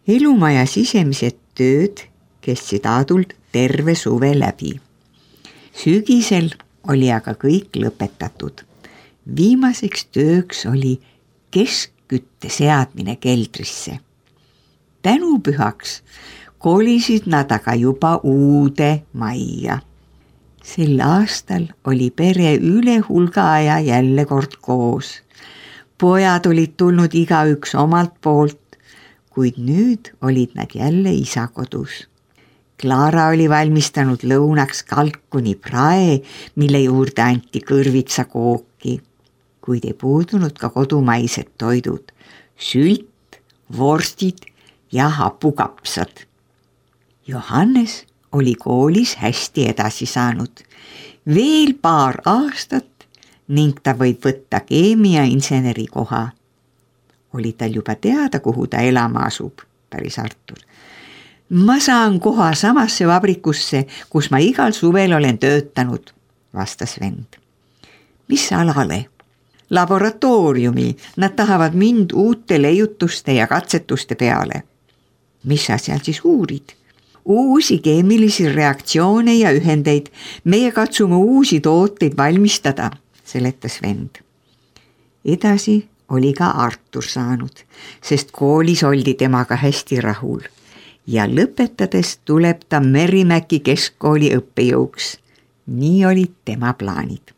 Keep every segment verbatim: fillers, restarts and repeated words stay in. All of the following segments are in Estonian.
Elumaja sisemised tööd kestsid Aadult terve suve läbi. Sügisel oli aga kõik lõpetatud. Viimaseks tööks oli keskkütte seadmine keldrisse. Tänupühaks kolisid nad aga juba uude majja. Sel aastal oli pere üle hulga aja jälle kord koos. Pojad olid tulnud igaüks omalt poolt, kuid nüüd olid nad jälle isa kodus. Klaara oli valmistanud lõunaks kalkuni prae, mille juurde anti kõrvitsa kooki, kuid ei puudunud ka kodumaised toidud, sült, vorstid ja hapukapsad. Johannes oli koolis hästi edasi saanud. Veel paar aastat ning ta võib võtta keemiainseneri koha. Oli tal juba teada, kuhu ta elama asub, päris Artur. Ma saan koha samasse vabrikusse, kus ma igal suvel olen töötanud, vastas vend. Mis alale? Laboratooriumi, nad tahavad mind uute leiutuste ja katsetuste peale. Mis sa seal siis uurid? Uusi keemilisi reaktsioone ja ühendeid, meie katsume uusi tooteid valmistada, seletas vend. Edasi oli ka Artur saanud, sest koolis oldi temaga hästi rahul ja lõpetades tuleb ta Merimäki keskkooli õppejõuks. Nii olid tema plaanid.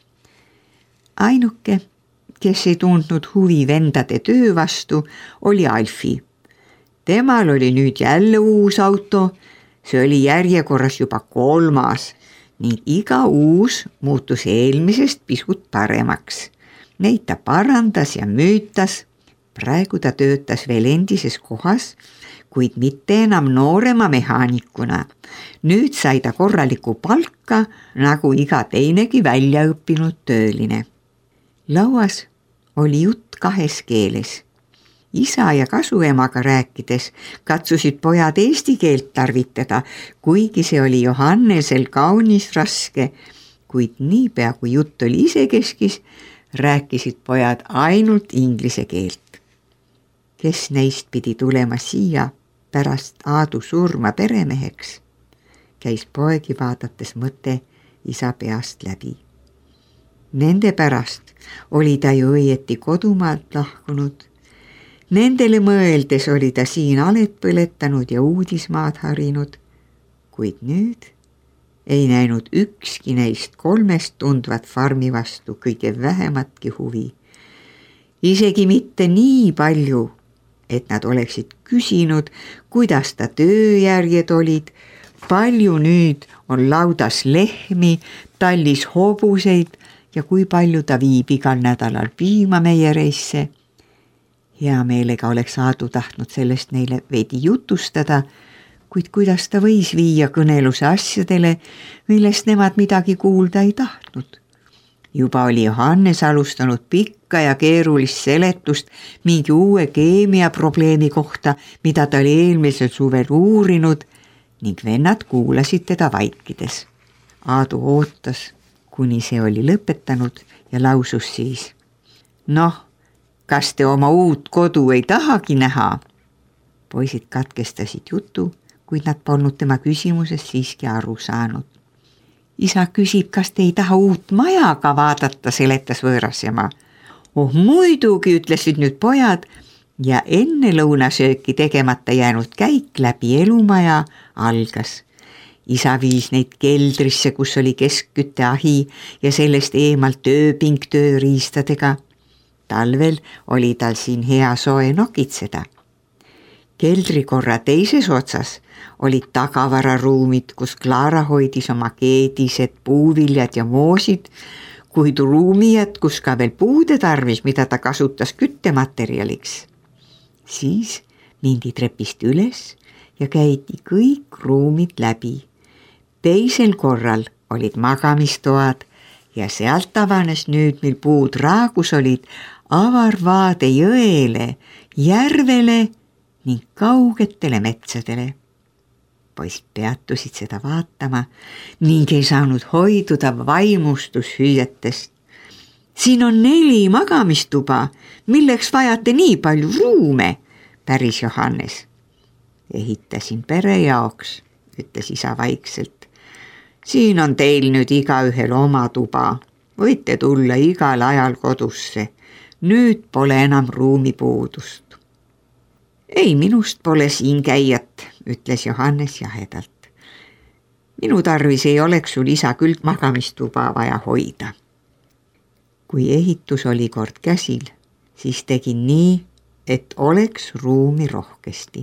Ainuke, kes ei tundnud huvi vendade töö vastu, oli Alfi. Temal oli nüüd jälle uus auto, see oli järjekorras juba kolmas ning iga uus muutus eelmisest pisut paremaks. Neid ta parandas ja müütas. Praegu ta töötas veel endises kohas, kuid mitte enam noorema mehaanikuna. Nüüd sai ta korraliku palka, nagu iga teinegi väljaõppinud tööline. Lauas oli jutt kahes keeles. Isa ja kasuemaga rääkides katsusid pojad eesti keelt tarvitada, kuigi see oli Johannesel kaunis raske, kuid niipea kui jutt oli isekeskis, rääkisid pojad ainult inglise keelt. Kes neist pidi tulema siia pärast Aadu surma peremeheks, käis poegi vaadates mõte isa peast läbi. Nende pärast oli ta ju õieti kodumaalt lahkunud. Nendele mõeldes oli ta siin alet põletanud ja uudismaad harinud, kuid nüüd ei näinud ükski neist kolmest tundvat farmi vastu kõige vähematki huvi. Isegi mitte nii palju, et nad oleksid küsinud, kuidas ta tööjärjed olid, palju nüüd on laudas lehmi, tallis hobuseid ja kui palju ta viib igal nädalal piimameiereisse. Hea meelega oleks Aadu tahtnud sellest neile veidi jutustada, kuid kuidas ta võis viia kõneluse asjadele, millest nemad midagi kuulda ei tahtnud. Juba oli Johannes alustanud pikka ja keerulist seletust mingi uue keemiaprobleemi kohta, mida ta oli eelmisel suvel uurinud ning vennad kuulasid teda vaikides. Aadu ootas, kuni see oli lõpetanud ja lausus siis. Noh, kas te oma uut kodu ei tahagi näha? Poisid katkestasid jutu, kuid nad polnud tema küsimusest siiski aru saanud. Isa küsib, kas te ei taha uut maja ka vaadata, seletas võõrasema. Oh muidugi, ütlesid nüüd pojad ja enne lõunasööki tegemata jäänud käik läbi elumaja algas. Isa viis neid keldrisse, kus oli keskkütteahi ja sellest eemalt tööping tööriistadega. Talvel oli tal siin hea soe nokitseda. Keldrikorra teises otsas olid tagavararuumid, kus Klaara hoidis oma keedised, puuviljad ja moosid, kuid ruumi jätkus ka veel puude tarvis, mida ta kasutas küttematerjaliks. Siis mindi trepist üles ja käidi kõik ruumid läbi. Teisel korral olid magamistoad ja sealt avanes nüüd, mil puud raagus olid, avar vaade jõele, järvele ning kaugetele metsadele. Poisid peatusid seda vaatama ning ei saanud hoiduda vaimustushüüetest. Siin on neli magamistuba, milleks vajate nii palju ruume, päris Johannes. Ehitasin pere jaoks, ütles isa vaikselt. Siin on teil nüüd igaühel oma tuba. Võite tulla igal ajal kodusse. Nüüd pole enam ruumipuudust. Ei, minust pole siin käijat, ütles Johannes jahedalt. Minu tarvis ei oleks sul isa küll magamistuba vaja hoida. Kui ehitus oli kord käsil, siis tegin nii, et oleks ruumi rohkesti.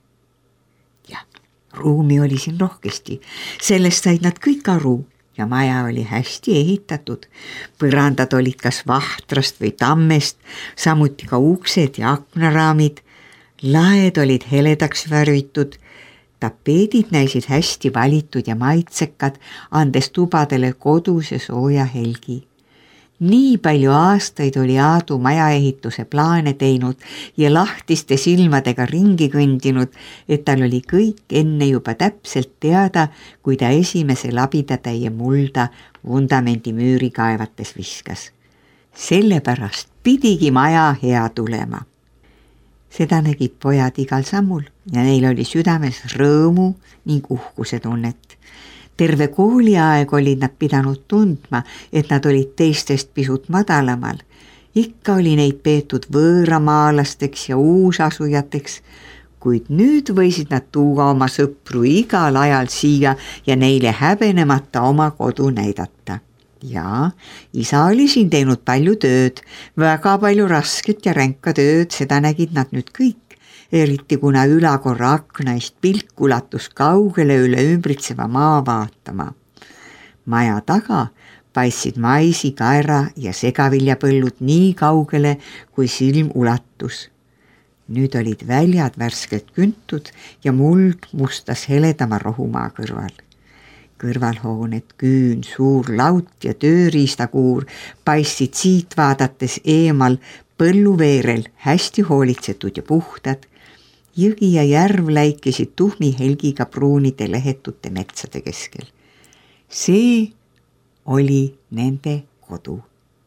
Jah, ruumi oli siin rohkesti. Sellest said nad kõik aru ja maja oli hästi ehitatud. Põrandad olid kas vahtrast või tammest, samuti ka uksed ja aknaraamid. Laed olid heledaks värvitud. Tapeedid näisid hästi valitud ja maitsekad, andes tubadele koduse sooja helgi. Nii palju aastaid oli Aadu majaehituse plaane teinud ja lahtiste silmadega ringi kõndinud, et tal oli kõik enne juba täpselt teada, kui ta esimese labidatäie mulda vundamendi müüri kaevates viskas. Sellepärast pidigi maja hea tulema. Seda nägid pojad igal sammul ja neil oli südames rõõmu ning uhkuse tunnet. Terve kooliaeg olid nad pidanud tundma, et nad olid teistest pisut madalamal. Ikka oli neid peetud võõramaalasteks ja uusasujateks, kuid nüüd võisid nad tuua oma sõpru igal ajal siia ja neile häbenemata oma kodu näidata. Ja isa oli siin teinud palju tööd, väga palju rasket ja ränka tööd, seda nägid nad nüüd kõik. Eriti kuna ülakorra aknaist pilk ulatus kaugele üle ümbritseva maa vaatama. Maja taga paistsid maisi, kaera ja segaviljapõllud nii kaugele, kui silm ulatus. Nüüd olid väljad värskelt küntud ja muld mustas heledama rohumaa kõrval. Kõrvalhooned, küün, suur laut ja tööriistakuur paistsid siit vaadates eemal põlluveerel hästi hoolitsetud ja puhtad. Jõgi ja järv läikisid tuhmi helgiga pruunide lehetute metsade keskel. See oli nende kodu.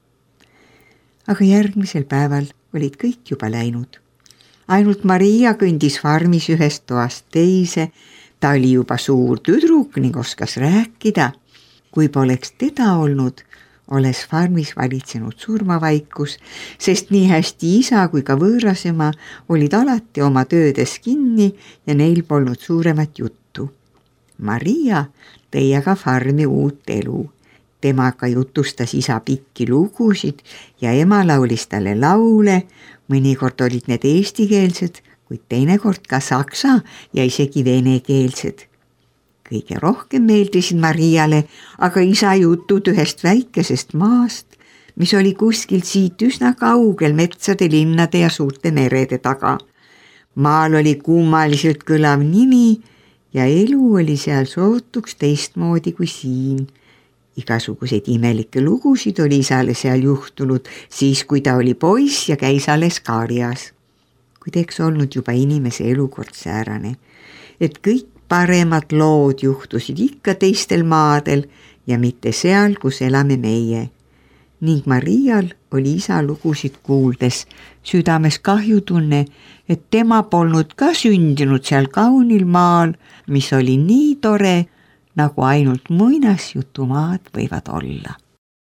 Aga järgmisel päeval olid kõik juba läinud. Ainult Maria kõndis farmis ühest toast teise. Ta oli juba suur tüdruk ning oskas rääkida. Kui poleks teda olnud, oles farmis valitsenud surmavaikus, sest nii hästi isa kui ka võõrasema olid alati oma töödes kinni ja neil polnud suuremat juttu. Maria tõi aga farmi uut elu. Temaga jutustas isa pikki lugusid ja ema laulis talle laule, mõnikord olid need eestikeelsed, kuid teinekord ka saksa ja isegi venekeelsed. Kõige rohkem meeldisid Mariale aga isa jutud ühest väikesest maast, mis oli kuskilt siit üsna kaugel metsade, linnade ja suurte merede taga. Maal oli kummaliselt kõlav nimi ja elu oli seal sootuks teistmoodi kui siin. Igasuguseid imelikke lugusid oli isale seal juhtunud siis, kui ta oli poiss ja käis alles Kaarias. Kuid eks olnud juba inimese elukord säärane, et kõik paremad lood juhtusid ikka teistel maadel ja mitte seal, kus elame meie. Ning Marial oli isa lugusid kuuldes südames kahjutunne, et tema polnud ka sündinud seal kaunil maal, mis oli nii tore, nagu ainult muinasjutumaad võivad olla.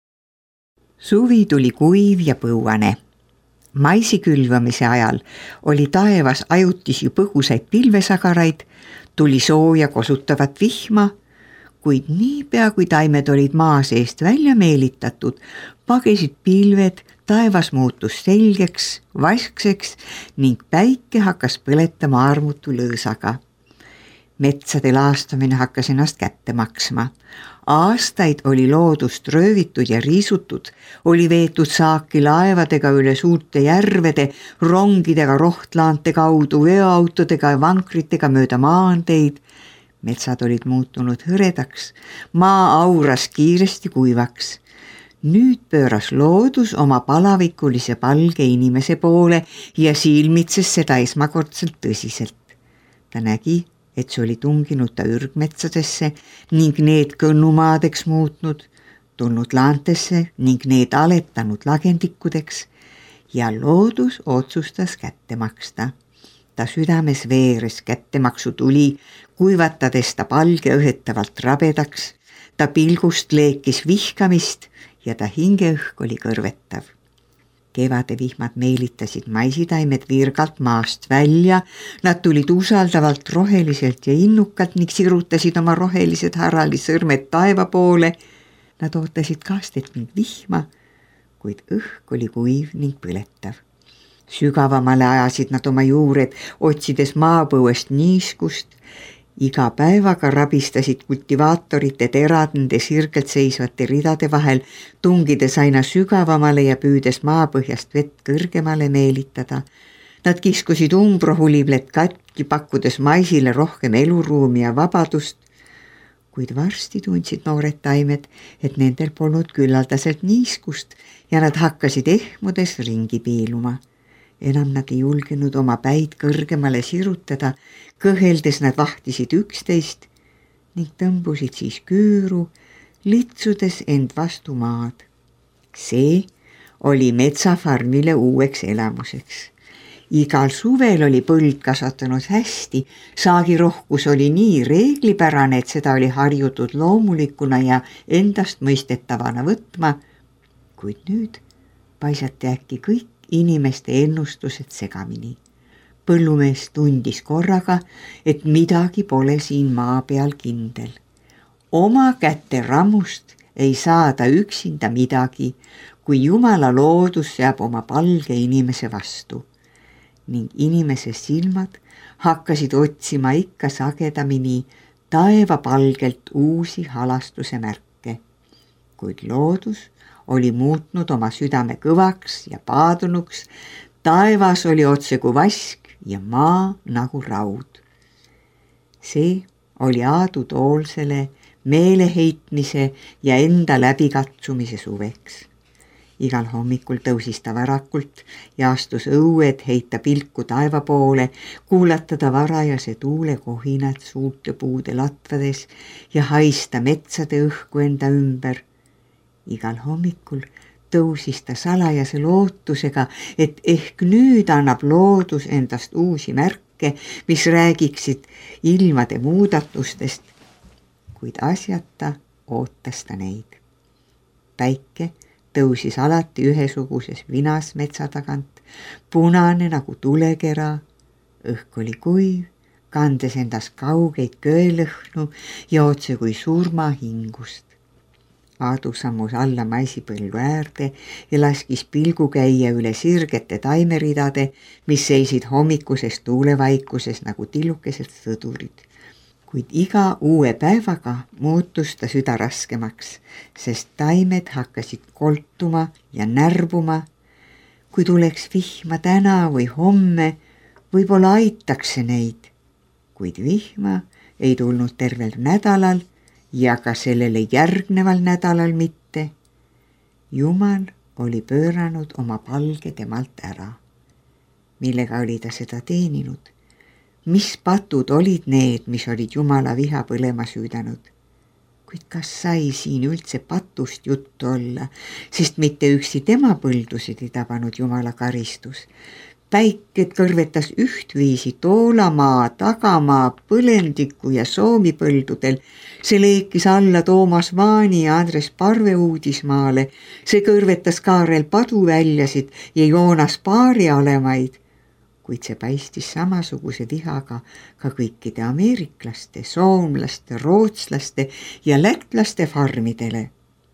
Suvi tuli kuiv ja põuane. Maisi külvamise ajal oli taevas ajutisi põgusaid pilvesagaraid, tuli sooja kosutavat vihma, kuid niipea kui taimed olid maa seest välja meelitatud, pagesid pilved, taevas muutus selgeks, vaskseks ning päike hakkas põletama armutu lõõsaga. Metsade laastamine hakkas ennast kätte maksma. Aastaid oli loodust röövitud ja riisutud, oli veetud saaki laevadega üle suurte järvede, rongidega rohtlaante kaudu, veoautodega ja vankritega mööda maanteid. Metsad olid muutunud hõredaks, maa auras kiiresti kuivaks. Nüüd pööras loodus oma palavikulise palge inimese poole ja silmitses seda esmakordselt tõsiselt. Ta nägi, et see oli tunginud ta ürgmetsadesse ning need kõnnumaadeks muutnud, tulnud laantesse ning need aletanud lagendikkudeks ja loodus otsustas kätte maksta. ta südames veeres kättemaksu tuli, kuivatades ta palge õhetavalt rabedaks, ta pilgust leekis vihkamist ja ta hingeõhk oli kõrvetav. Kevade vihmad meelitasid maisitaimed virgalt maast välja, nad tulid usaldavalt roheliselt ja innukalt ning sirutasid oma rohelised harali sõrmed taeva poole. Nad ootasid kastet ning vihma, kuid õhk oli kuiv ning põletav. Sügavamale ajasid nad oma juured, otsides maapõuest niiskust. Iga päevaga rabistasid kultivaatorite terad nende sirgelt seisvate ridade vahel, tungides aina sügavamale ja püüdes maapõhjast vett kõrgemale meelitada. Nad kiskusid umbrohulivlet katki, pakkudes maisile rohkem eluruumi ja vabadust, kuid varsti tundsid noored taimed, et nendel polnud küllaldaselt niiskust ja nad hakkasid ehmudes ringi piiluma. Enam nad ei julgenud oma päid kõrgemale sirutada, kõheldes nad vahtisid üksteist ning tõmbusid siis küüru, litsudes end vastu maad. See oli metsafarmile uueks elamuseks. Igal suvel oli põld kasvatanud hästi, saagirohkus oli nii reeglipärane, et seda oli harjutud loomulikuna ja endast mõistetavana võtma, kuid nüüd paisati äkki kõik inimeste ennustused segamini. Põllumees tundis korraga, et midagi pole siin maa peal kindel. Oma käte rammust ei saada üksinda midagi, kui Jumala loodus seab oma palge inimese vastu. Ning inimese silmad hakkasid otsima ikka sagedamini taeva palgelt uusi halastuse märke. Kuid loodus oli muutnud oma südame kõvaks ja paadunuks, taevas oli otse kui vask ja maa nagu raud. See oli Aadu Toolsele meeleheitmise ja enda läbikatsumise suveks. Igal hommikul tõusis ta varakult ja astus õued heita pilku taeva poole, kuulatada varajase tuule kohinad suurte puude latvades ja haista metsade õhku enda ümber. Igal hommikul tõusis ta salajase lootusega, et ehk nüüd annab loodus endast uusi märke, mis räägiksid ilmade muudatustest, kuid asjata ootas ta neid. Päike tõusis alati ühesuguses vinas metsa tagant, punane nagu tulekera, õhk oli kuiv, kandes endas kaugeid köelõhnu ja otse kui surma hingust. Aadu sammus alla maisipõllu äärde ja laskis pilgu käia üle sirgete taimeridade, mis seisid hommikuses tuulevaikuses nagu tillukesed sõdurid. Kuid iga uue päevaga muutus ta süda raskemaks, sest taimed hakkasid koltuma ja närbuma. Kui tuleks vihma täna või homme, võib-olla aitaks see neid, kuid vihma ei tulnud tervel nädalal ja ka sellele järgneval nädalal mitte. Jumal oli pööranud oma palge temalt ära. Millega oli ta seda teeninud? Mis patud olid need, mis olid Jumala viha põlema süüdanud? Kuid kas sai siin üldse patust juttu olla, sest mitte üksi tema põldusid ei tabanud Jumala karistus. Päiked kõrvetas ühtviisi Toolamaa, Tagamaa, Põlendiku ja Soomi põldudel. See leekis alla Toomas Vaani ja Andres Parve Uudismaale. See kõrvetas Kaarel Paduväljasid ja Joonas Paari alemaid. Kuid see paistis samasuguse vihaga ka kõikide ameeriklaste, soomlaste, rootslaste ja lätlaste farmidele.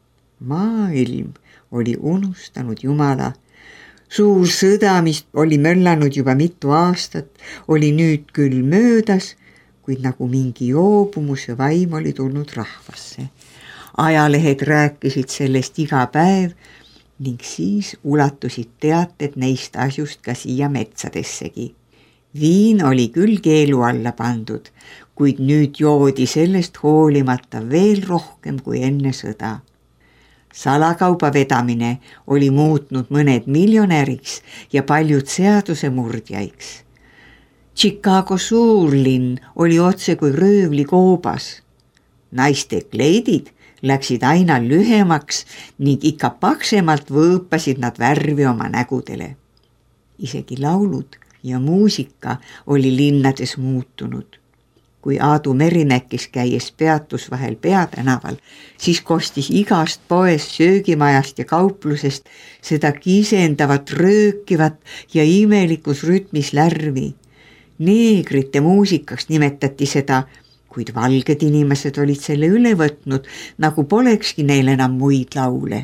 Maailm oli unustanud Jumala. Suur sõda, mis oli möllanud juba mitu aastat, oli nüüd küll möödas, kuid nagu mingi joobumuse vaim oli tulnud rahvasse. Ajalehed rääkisid sellest iga päev ning siis ulatusid teated neist asjust ka siia metsadessegi. Viin oli küll keelu alla pandud, kuid nüüd joodi sellest hoolimata veel rohkem kui enne sõda. Salakauba vedamine oli muutnud mõned miljonäriks ja paljud seadusemurdjaiks. Chicago suurlinn oli otse kui röövli koobas. Naiste kleidid läksid aina lühemaks ning ikka paksemalt võõpasid nad värvi oma nägudele. Isegi laulud ja muusika oli linnades muutunud. Kui Aadu Merimäkis käies peatus vahel Peatänaval, siis kostis igast poest, söögimajast ja kauplusest seda kisendavat, röökivat ja imelikus rütmis lärvi. Neegrite muusikaks nimetati seda, kuid valged inimesed olid selle üle võtnud, nagu polekski neil enam muid laule.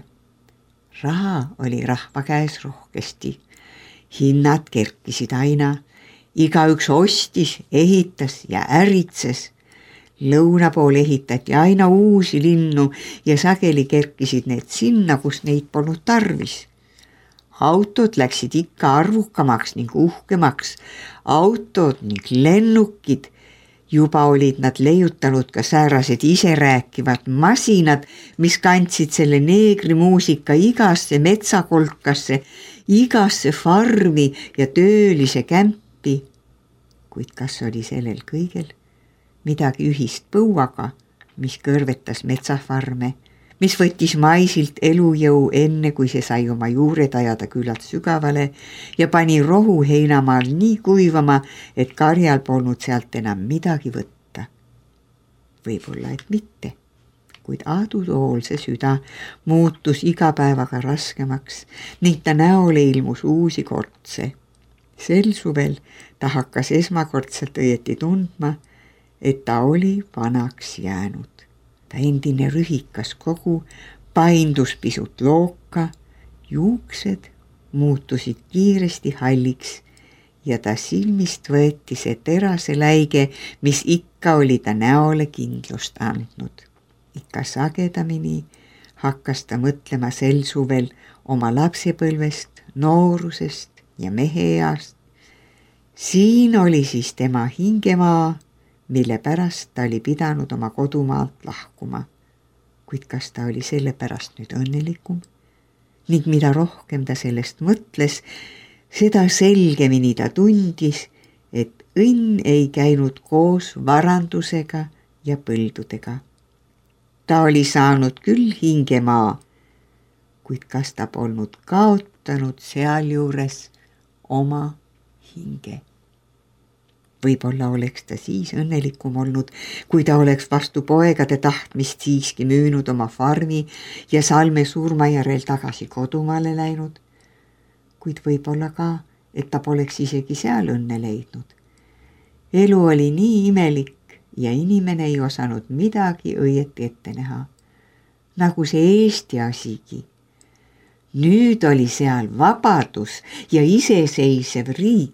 Raha oli rahva käes rohkesti. Hinnad kerkisid aina. Igaüks ostis, ehitas ja äritses. Lõuna pool ehitati aina uusi linnu ja sageli kerkisid need sinna, kus neid polnud tarvis. Autod läksid ikka arvukamaks ning uhkemaks. Autod ning lennukid. Juba olid nad leiutanud ka säärased iserääkivad masinad, mis kandsid selle neegri muusika igasse metsakolkasse, igasse farmi ja töölise kämpi. Kuid kas oli sellel kõigel midagi ühist põuaga, mis kõrvetas metsafarme, mis võttis maisilt elujõu enne, kui see sai oma juured ajada küllalt sügavale ja pani rohu heinamaal nii kuivama, et karjal polnud sealt enam midagi võtta. Võib-olla, et mitte, kuid Aadu Toolse süda muutus iga päevaga raskemaks ning ta näole ilmus uusi kortse. Sel suvel ta hakkas esmakordselt õieti tundma, et ta oli vanaks jäänud. Ta endine rühikas kogu paindus pisut looka, juuksed muutusid kiiresti halliks ja ta silmist võeti see terase läige, mis ikka oli ta näole kindlust andnud. Ikka sagedamini hakkas ta mõtlema sel suvel oma lapsepõlvest, noorusest ja meheeast. Siin oli siis tema hingemaa, mille pärast ta oli pidanud oma kodumaalt lahkuma. Kuid kas ta oli selle pärast nüüd õnnelikum? Ning mida rohkem ta sellest mõtles, seda selgemini ta tundis, et õnn ei käinud koos varandusega ja põldudega. Ta oli saanud küll hingemaa, kuid kas ta polnud kaotanud sealjuures oma hinge. Võib-olla oleks ta siis õnnelikum olnud, kui ta oleks vastu poegade tahtmist siiski müünud oma farmi ja Salme surma järel tagasi kodumaale läinud. Kuid võib-olla ka, et ta poleks isegi seal õnne leidnud. Elu oli nii imelik ja inimene ei osanud midagi õieti ette näha. Nagu see Eesti asigi. Nüüd oli seal vabadus ja iseseisev riik.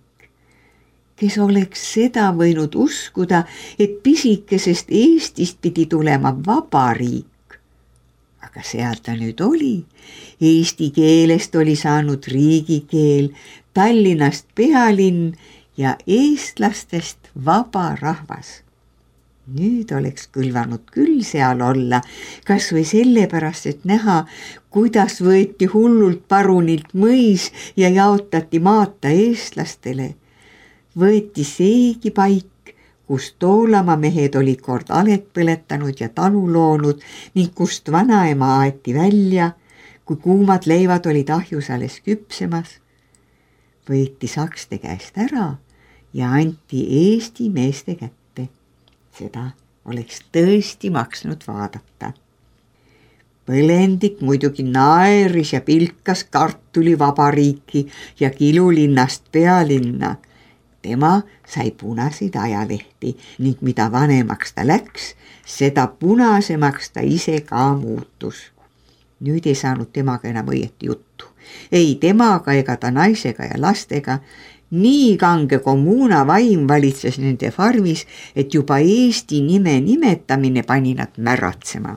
Kes oleks seda võinud uskuda, et pisikesest Eestist pidi tulema vabariik. Aga seal ta nüüd oli. Eesti keelest oli saanud riigikeel, Tallinnast pealinn ja eestlastest vaba rahvas. Nüüd oleks kõlvanud küll seal olla, kas või sellepärast, et näha, kuidas võeti hullult parunilt mõis ja jaotati maata eestlastele. Võeti seegi paik, kus Toolamaa mehed olid kord alet põletanud ja talu loonud ning kust vanaema aeti välja, kui kuumad leivad olid ahjus alles küpsemas. Võeti sakste käest ära ja anti Eesti meeste kätte. Seda oleks tõesti maksnud vaadata. Põlendik muidugi naeris ja pilkas kartuli vabariiki ja kilulinnast pealinna. Tema sai punaseid ajalehti ning mida vanemaks ta läks, seda punasemaks ta ise ka muutus. Nüüd ei saanud temaga enam õieti juttu. Ei temaga ega ta naisega ja lastega. Nii kange kommuuna vaim valitses nende farmis, et juba Eesti nime nimetamine pani nad märratsema.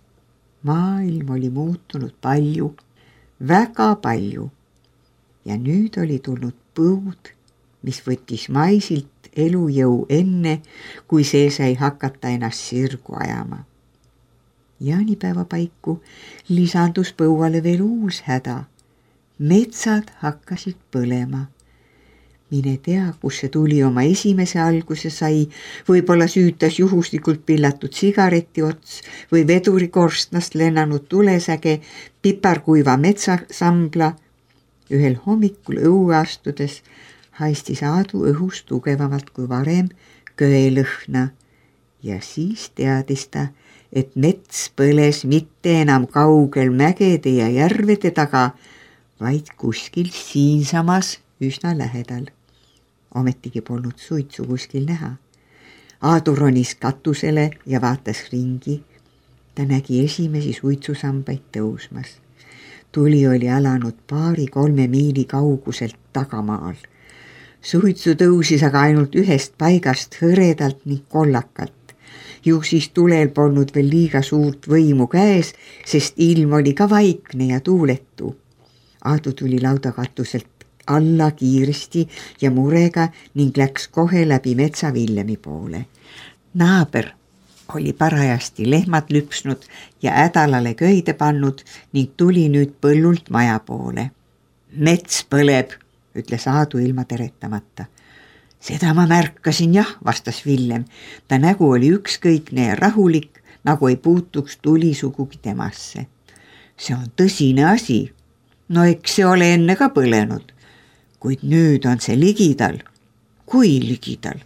Maailm oli muutunud palju, väga palju. Ja nüüd oli tulnud põud, mis võttis maisilt elujõu enne, kui see sai hakata ennast sirgu ajama. Jaanipäeva paiku lisandus põuale veel uus häda. Metsad hakkasid põlema. Mine tea, kus see tuli oma esimese alguse sai, võib-olla süütas juhuslikult pillatud sigareti ots või vedurikorstnast lennanud tulesäge piparkuiva metsasambla. Ühel hommikul õue astudes haistis Aadu õhus tugevamalt kui varem köelõhna ja siis teadis ta, et mets põles mitte enam kaugel mägede ja järvede taga, vaid kuskil siinsamas üsna lähedal. Ometigi polnud suitsu kuskil näha. Aadu ronis katusele ja vaatas ringi. Ta nägi esimesi suitsusambaid tõusmas. Tuli oli alanud paari-kolme miili kauguselt tagamaal. Suitsu tõusis aga ainult ühest paigast hõredalt ning kollakalt. Ju siis tulel polnud veel liiga suurt võimu käes, sest ilm oli ka vaikne ja tuuletu. Aadu tuli laudakatuselt alla kiiresti ja murega ning läks kohe läbi metsa Villemi poole. Naaber oli parajasti lehmad lüpsnud ja ädalale köide pannud ning tuli nüüd põllult maja poole. Mets põleb, ütles Aadu ilma teretamata. Seda ma märkasin jah, vastas Villem. Ta nägu oli ükskõikne ja rahulik, nagu ei puutuks tuli sugugi temasse. See on tõsine asi. No eks see ole enne ka põlenud. Kuid nüüd on see ligidal. Kui ligidal?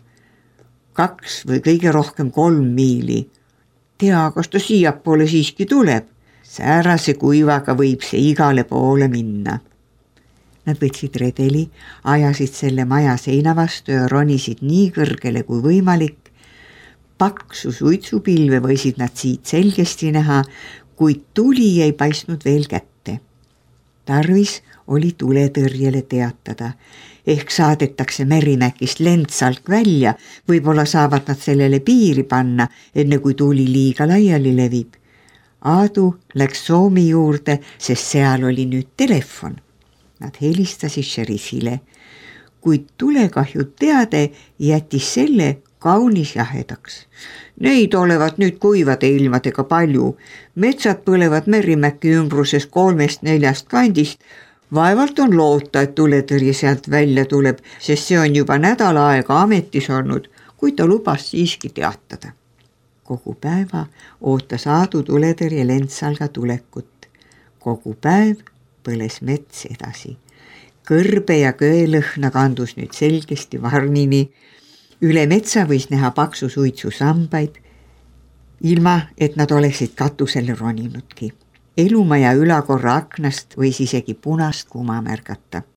Kaks või kõige rohkem kolm miili. Tea, kas ta siiapoole siiski tuleb. Säärase kuivaga võib see igale poole minna. Nad võtsid redeli, ajasid selle maja seina vastu ja ronisid nii kõrgele kui võimalik. Paksu suitsupilve võisid nad siit selgesti näha, kuid tuli ei paistnud veel kätte. Tarvis oli tuletõrjele teatada. Ehk saadetakse Merimäkist lendsalk välja, võib-olla saavad nad sellele piiri panna, enne kui tuli liiga laiali levib. Aadu läks Soomi juurde, sest seal oli nüüd telefon. Nad helistasid šerifile, kuid tulekahju teade jättis selle kaunis jahedaks. Neid olevat nüüd kuivade ilmadega palju. Metsad põlevad Merimäki ümbruses kolmest neljast kandist. Vaevalt on loota, et tuletõrje sealt välja tuleb, sest see on juba nädala aega ametis olnud, kuid ta lubas siiski teatada. Kogu päeva ootas Aadu tuletõrje lendsalga tulekut. Kogu päev põles mets edasi. Kõrbe ja köelõhna kandus nüüd selgesti varnini. Üle metsa võis näha paksu suitsu sambaid, ilma et nad oleksid katusele roninudki. Elumaja ülakorra aknast võis isegi punast kuma märgata.